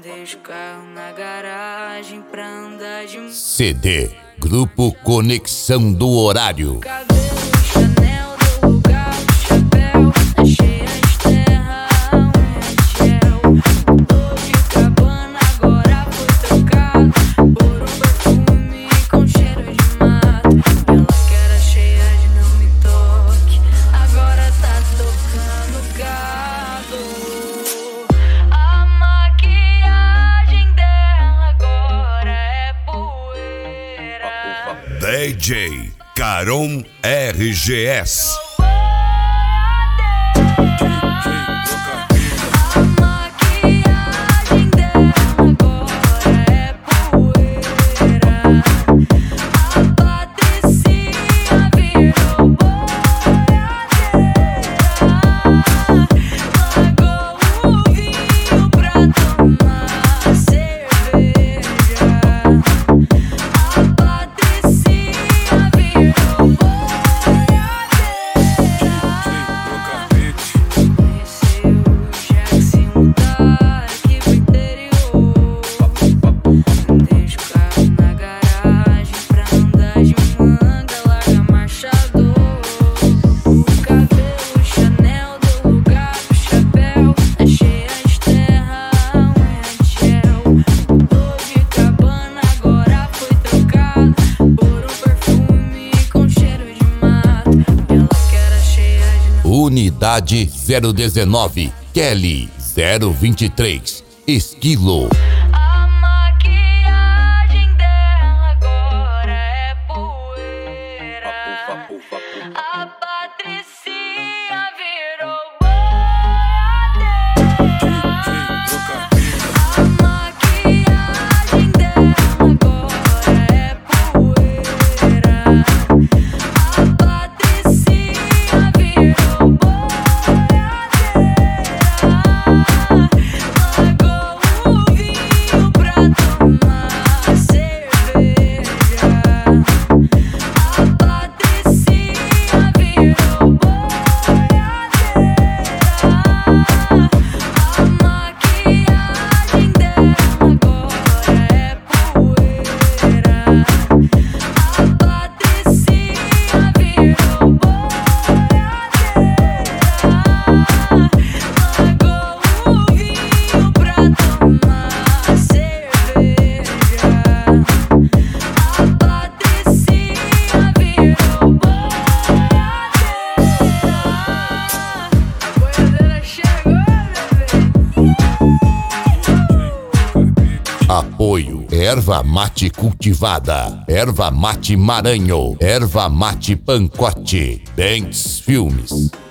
Deixo o carro na garagem pra andar de CD Grupo Conexão do Horário. cabelo, Chanel do lugar, chapéu, tá cheia de terra, unha de gel. Tô de cabana, agora foi trocado por um perfume com cheiro de mato. Ela que era cheia de não me toque, agora tá tocando gado. A maquiagem dela agora é poeira. DJ Caron RGS. A maquiagem dela agora é poeira. A Patricinha virou boiadeira. Largou o vinho pra tomar cerveja. A Patricinha virou deixa o carro na garagem pra andar de manga, larga marchador. O cabelo, Chanel do lugar, o chapéu, tá cheia de terra, unha de gel. Tô de cabana, agora foi trocado por um perfume com cheiro de mato. Ela que era cheia de Unidade 019, Kelly 023, Esquilo. A maquiagem dela agora é poeira. A Patricinha virou boiadeira. A maquiagem dela agora é poeira. A Patricinha virou boiadeira. Largou o vinho pra tomar cerveja. A Patricinha virou boiadeira. A maquiagem dela agora é poeira. A Patricinha virou boiadeira. Largou o vinho pra tomar cerveja. A Patricinha virou boiadeira. A boiadeira chegou, bebê. Apoio Erva Mate Cultivada, Erva Mate Maranhão, Erva Mate Pancote, Banks Filmes.